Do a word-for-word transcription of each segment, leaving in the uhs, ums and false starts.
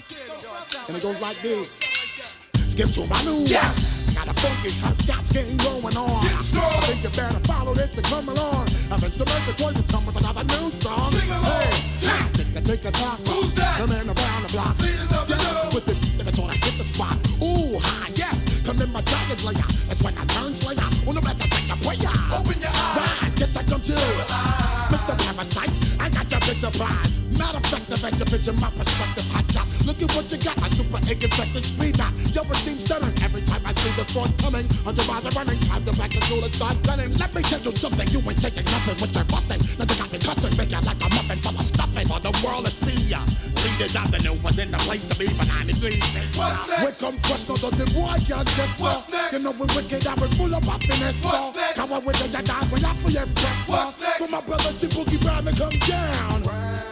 And it goes like this. Skip to my news. Yes. Got a funky hopscotch game going on. I think you better follow this to come along. Avenge the Mercatory has come with another new song. Sing along. Hey, tick a tick a tock. Who's that? Come in around the block. Leaders of the Yes, new. with this that sort of hit the spot. Ooh, hi, yes. Come in my dragon's lair. That's when I turn slayer. On the rest I say a prayer. Open your eyes. Right, just like I'm chill. Mister Parasite, I got your big surprise. Matter of fact, the exhibition, my perspective, hot shot. Look at what you got, my super ink infected speed knot. Yo, it seems stunning every time I see the front coming. Hundred miles are running, time to back the tool and start gunning. Let me tell you something, you ain't saying nothing with your fussing. Now you got me cussing, make you like a muffin full of stuffing. For the world to see ya. Leaders of the new was in the place to be for ninety-three. What's next? We come fresh, no, the boy can't get What's next? You know we wicked, I we full of happiness. What's next? Come on with the dance, we have for your breath. What's next? For my brother, see Boogie Brown to come down.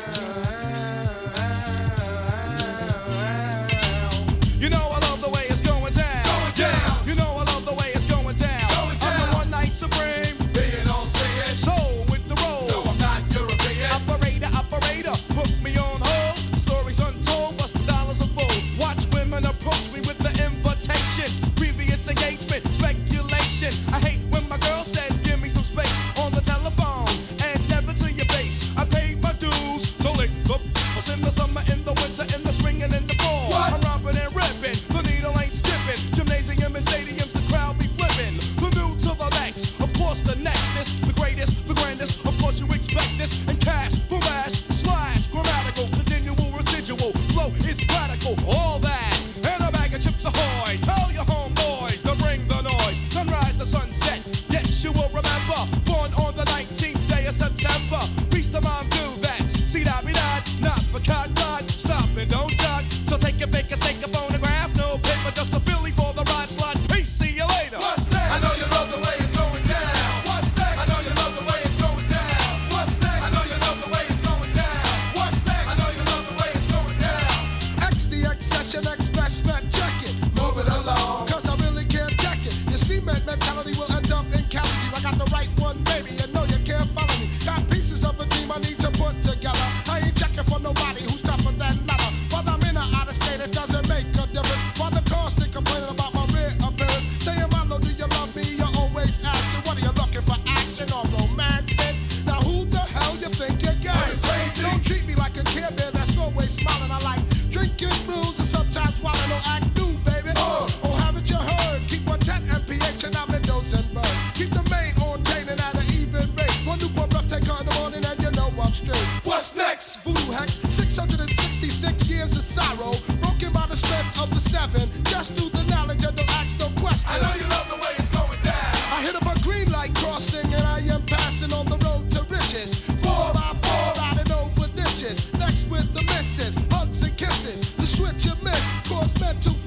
You know I love the way it's going down. Going down. You know I love the way it's going down. Going I'm down. the one night supreme. Being on singing. Soul with the roll. No, I'm not European. Operator, operator, put me on hold. Stories untold, bust the dollars a fold. Watch women approach me with the invitations. Previous engagement, speculation. I hate when my girl says, give me some space on the telephone and never to your face. I paid my dues, so lick the was in the summer, in the winter, in the spring, and in the fall. What? I'm romping and ripping, the needle ain't skipping. Gymnasium and stadiums, the crowd be flipping. The new to the next, of course the next is the greatest, the grandest. Of course you expect this. And cash, harass, slash, grammatical, continual, residual. Flow is radical, all that. And a bag of chips ahoy. Tell your homeboys to bring the noise. Sunrise to sunset, yes you will remember. Born on the nineteenth day of September. Peace to mom, do that. See that be that, not for cock blood. Stop and don't jog. So take a pic and take a phonograph. No paper, just a Philly for the ride slot. Peace, see you later. What's next? I know you love the way it's going down. What's next? I know you love the way it's going down. What's next? I know you love the way it's going down. What's next? I know you love the way it's going down. X D X session, express met, check it. Move it along. Cause I really can't check it. Your cement mentality will end up in casualties. I got the right one, baby, and no, you can't follow me. Got pieces of a dream I need to put together. I ain't checking for nobody who's tougher than leather. Whether I'm in or out of state, it doesn't make a difference. While the cars still complaining about my rear appearance. Saying, Milo, do you love me? You're always asking, what are you looking for, action or romancing? Now who the hell you think you're It's gassing? crazy. Don't treat me like a Care Bear that's always smiling. I like drinking brews and sometimes swallowing. No act new, baby. Oh. Oh, haven't you heard? Keep one ten M P H and I'm in dose and burn. Keep the main on training at an even rate. One new breath taker in the morning and you know I'm straight. What's next? Voodoo hex, six hundred sixty-six years of sorrow, broken by the strength of the seven. Just through the knowledge and don't ask no questions. I know you love the way it's going down. I hit up a green light crossing and I am passing on the road to riches. Four by four, riding over ditches. Next with the misses, hugs and kisses. The switch you miss, cause mental